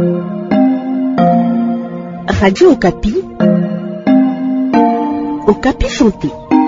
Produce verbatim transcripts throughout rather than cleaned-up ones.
Radio Okapi, Okapi Santé.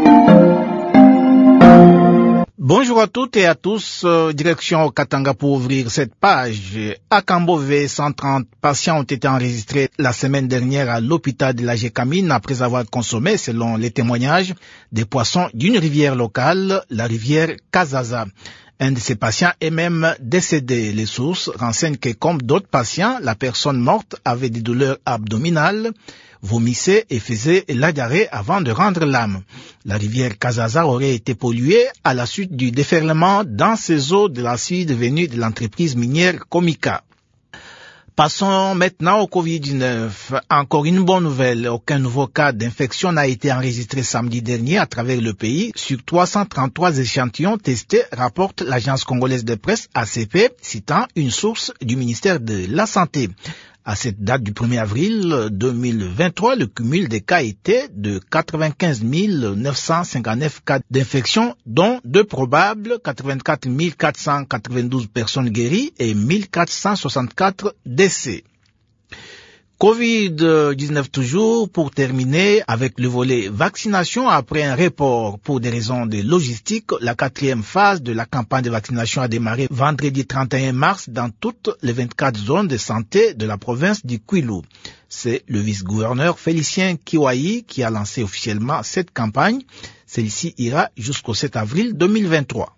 Bonjour à toutes et à tous, euh, direction Katanga pour ouvrir cette page. À Kambové, cent trente patients ont été enregistrés la semaine dernière à l'hôpital de la Gécamine après avoir consommé, selon les témoignages, des poissons d'une rivière locale, la rivière Kazaza. Un de ces patients est même décédé. Les sources renseignent que, comme d'autres patients, la personne morte avait des douleurs abdominales, vomissait et faisait la diarrhée avant de rendre l'âme. La rivière Kazaza aurait été polluée à la suite du déferlement dans ses eaux de l'acide venu de l'entreprise minière Komika. Passons maintenant au covid dix-neuf. Encore une bonne nouvelle, aucun nouveau cas d'infection n'a été enregistré samedi dernier à travers le pays sur trois cent trente-trois échantillons testés, rapporte l'agence congolaise de presse A C P, citant une source du ministère de la Santé. À cette date du premier avril deux mille vingt-trois, le cumul des cas était de quatre-vingt-quinze mille neuf cent cinquante-neuf cas d'infection, dont deux probables, quatre-vingt-quatre mille quatre cent quatre-vingt-douze personnes guéries et mille quatre cent soixante-quatre décès. covid dix-neuf toujours, pour terminer avec le volet vaccination. Après un report pour des raisons de logistique, la quatrième phase de la campagne de vaccination a démarré vendredi trente et un mars dans toutes les vingt-quatre zones de santé de la province du Kwilu. C'est le vice-gouverneur Félicien Kiwayi qui a lancé officiellement cette campagne. Celle-ci ira jusqu'au sept avril deux mille vingt-trois.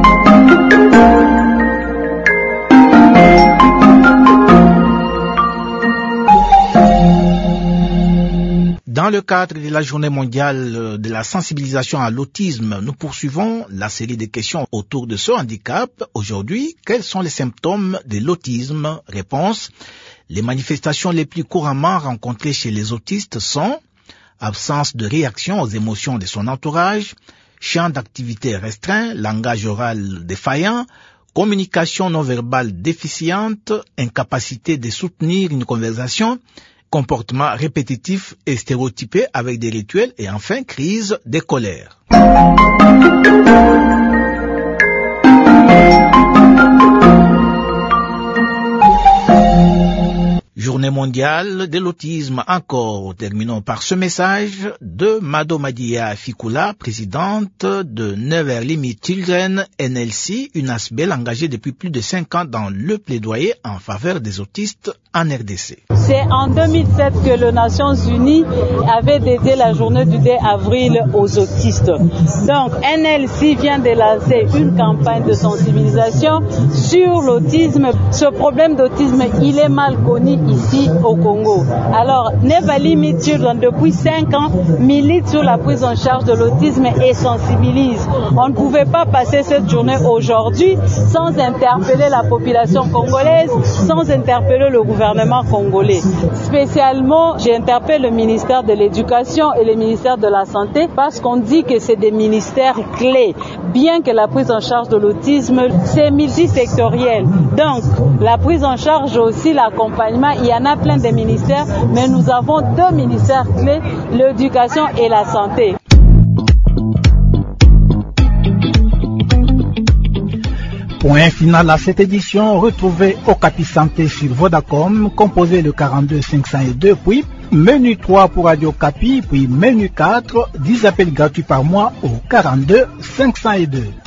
Dans le cadre de la journée mondiale de la sensibilisation à l'autisme, nous poursuivons la série de questions autour de ce handicap. Aujourd'hui, quels sont les symptômes de l'autisme? Réponse: les manifestations les plus couramment rencontrées chez les autistes sont absence de réaction aux émotions de son entourage, champ d'activité restreint, langage oral défaillant, communication non verbale déficiente, incapacité de soutenir une conversation, comportement répétitif et stéréotypé avec des rituels et enfin crise de colère. Journée mondiale de l'autisme encore. Terminons par ce message de Mado Madia Fikula, présidente de Never Limit Children N L C, une ASBEL engagée depuis plus de cinq ans dans le plaidoyer en faveur des autistes en R D C. C'est en deux mille sept que les Nations Unies avait dédié la journée du deux avril aux autistes. Donc N L C vient de lancer une campagne de sensibilisation sur l'autisme. Ce problème d'autisme, il est mal connu ici au Congo. Alors, Never Limit Children, depuis cinq ans, milite sur la prise en charge de l'autisme et sensibilise. On ne pouvait pas passer cette journée aujourd'hui sans interpeller la population congolaise, sans interpeller le gouvernement congolais. Spécialement, j'interpelle le ministère de l'Éducation et le ministère de la Santé parce qu'on dit que c'est des ministères clés. Bien que la prise en charge de l'autisme, c'est multisectoriel. Donc, la prise en charge aussi, l'accompagnement, il y en a plein de ministères, mais nous avons deux ministères clés, l'éducation et la santé. Point final à cette édition, retrouvez Okapi Santé sur Vodacom, composé le quarante-deux cinq cent deux, puis menu trois pour Radio Okapi, puis menu quatre, dix appels gratuits par mois au quarante-deux cinq cent deux.